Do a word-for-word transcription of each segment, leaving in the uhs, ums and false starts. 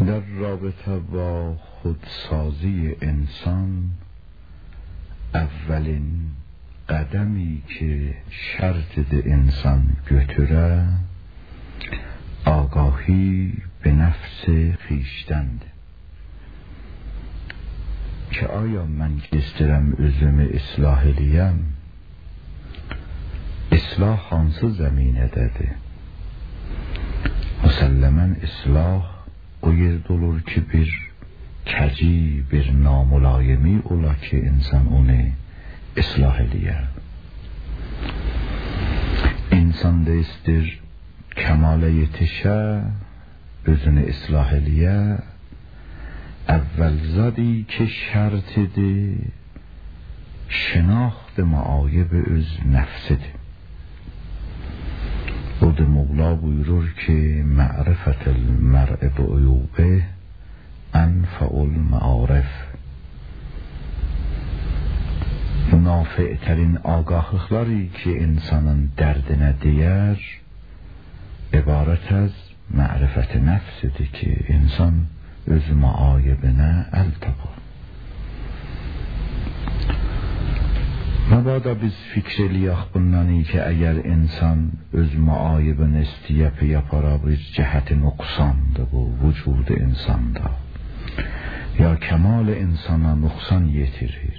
در رابطه با خودسازی انسان اولین قدمی که شرط ده انسان götüre آگاهی به نفس خیشتند که آیا من که استرم özümü اصلاح eləyəm اصلاح hansı زمینedədir مسلماً اصلاح o yerde olur ki bir keci, bir namulayemi ola ki insan onu ıslah ediyor. İnsan da istir kemale yetişe, özünü ıslah ediyor. Evvel zadi ki şartidir, şinaxt maayib öz nefsidir. O da Mevla buyurur ki ma'rifetel mer'i bi uyubih enfa'ul ma'arif. Nafi'terin agahlıkları ki insanın derdine değer ibaret az ma'rifet nefsidir ki insan öz maayibine el tapar. Mabada biz fikr eləyək bundan ki əgər insan öz maayibini istəyəp yapara bir cəhəti nuqsandır bu vücudu insanda ya kemal insana nuqsan yetirir.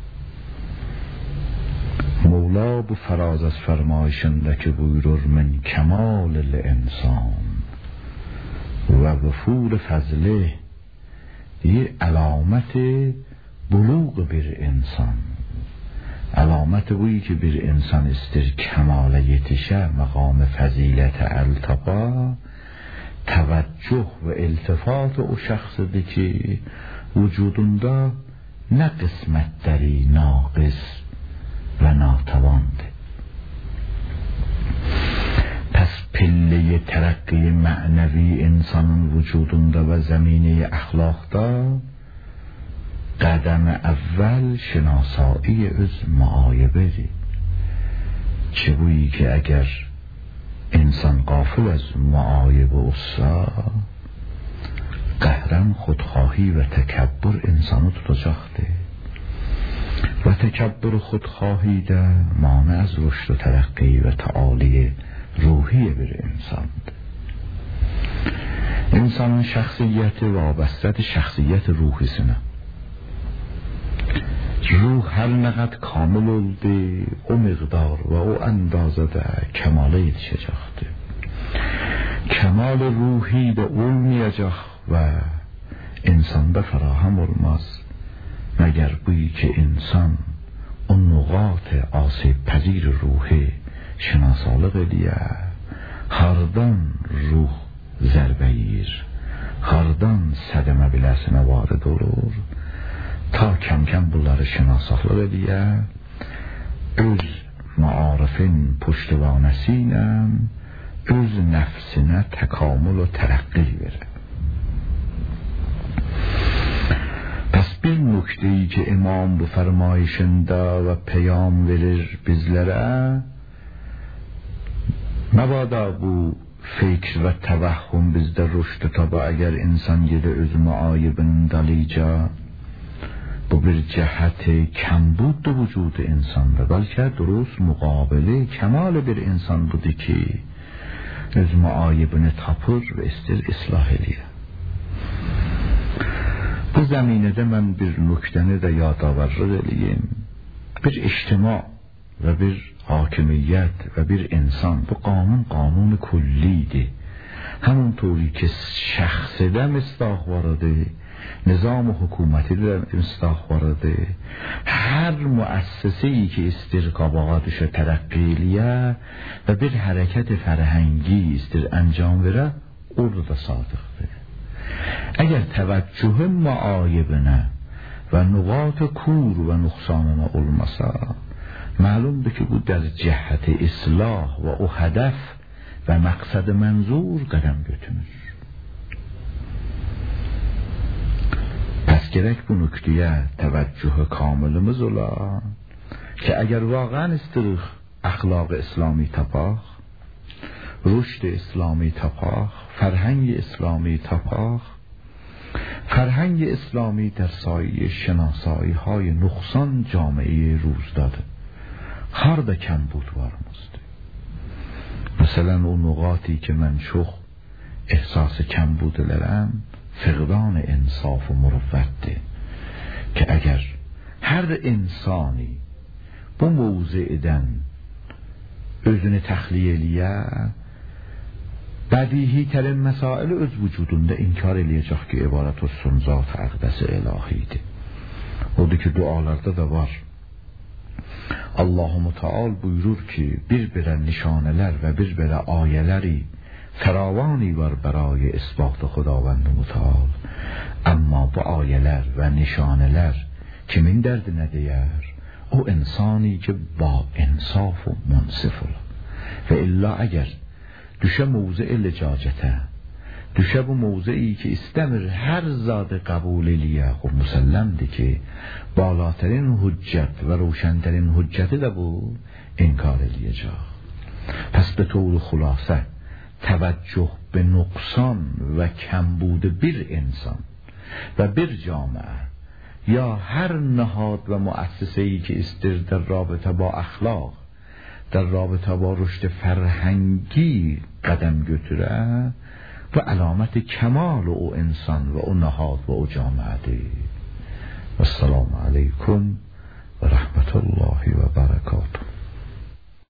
Mevla bu faraz az fermayişindəki buyurur min kemal insan və vufur fəzlih diye əlaməti buluğ bir insan. علامت اویی که bir insan istir kemale yetişe مقام فضیلت التقا توجه و التفات o şəxsdir ki vücudunda ne qismətləri naqis və natəvandır. Pəs pilləyi tərəqqi mənəvi insanın vücudunda və zəminəyi əxlaqda قدم اول شناسایی از معایبه دی چه بویی که اگر انسان غافل از معایبه اصلا قهرن خودخواهی و تکبر انسانو تتجاخته و تکبر خودخواهی ده مانع از رشد و ترقی و تعالی روحی بر انسان ده. انسان شخصیت وابسته شخصیت روحی سنه روح هر نقد کامل oldu o miqdar ve o andazada kemale yetişecekti. Kemal ruhi de olmayacak ve insanda ferahem olmaz meger buyi ki insan o nuqat asib pezir ruhi şinasalık ediye hardan ruh zərbəyir hardan sədəmə biləsinə varid olur ta kəm kəm bunları şinasahlıq ediyə öz maarifin puştivanəsi ilə öz nəfsinə təkamül və tərəqqi verir. Pəs bir nükteyi ki imam bu fərmayişində və peyam verir bizlərə məbada bu fikr və təvəhhüm bizdə rüşd taba əgər insan gedə öz maayibinin dalıca bu bir cəhəti kəmbud vücudu insanda bəlkə durust müqabili kemal bir insan budur ki öz maayibini tapır və istir islah edir. Bu zəminədə mən bir nüktəni də yadavarlıq eləyim. Bir ictima və bir hakimiyyət və bir insan bu qanun qanunu kullidir. Həmin to'ri ki şəxsidə misdaq var idi. نظام حکومتی در مصداق وارده هر مؤسسه‌ای که استرقاباتش ترقیلیه و bir حرکت فرهنگی استر انجام بره orada صادقه. اگر توجه معایبنه و نقاط کور و نقصانına olmasa معلومه که bu در جهت اصلاح و o هدف و مقصد منظور قدم götürür. پس gerek bu nükteye teveccüh kamilimiz ola ki eğer vagan istirik اخلاق اسلامی tapaq رشد اسلامی tapaq فرهنگ اسلامی tapaq فرهنگ اسلامی در سایه شناسایی های نقصان جامعه روز داده هر da کمبود varmızdı. مثلا o نقاطی که من çok احساس کمبودلرم فقدان انصاف و مروته که اگر هر insani bu موضعden özünü təxliyə eləyə bədihi tərin məsaili öz vücudunda inkar eləyəcək ki, ibarət olsun zat əqdəsi ilahidir. Odur ki, dualarda da var. Allah-u Müteal buyurur ki, bir-birə nişanələr və bir-birə ayələri فراوانی var برای اثبات خداوند متعال. اما bu ayələr və nişanələr kimin dərdinə deyər? O insani که با انصاف و منصف و الا اگر düşə موضع لجاجته düşə bu موضعی که istəmir hər zadı qəbul eləyə o müsəlləmdir ki بالاترین hüccət və روشنترین hüccəti də bu inkar eləyəcək. پس به طور خلاصه توجه به نقصان و کمبود bir انسان و bir جامعه یا هر نهاد و مؤسسه‌ای که استر در رابطه با اخلاق در رابطه با رشد فرهنگی قدم götürə و علامت کمال او انسان و او نهاد و او جامعه دی. السلام علیکم و رحمت الله و برکاته.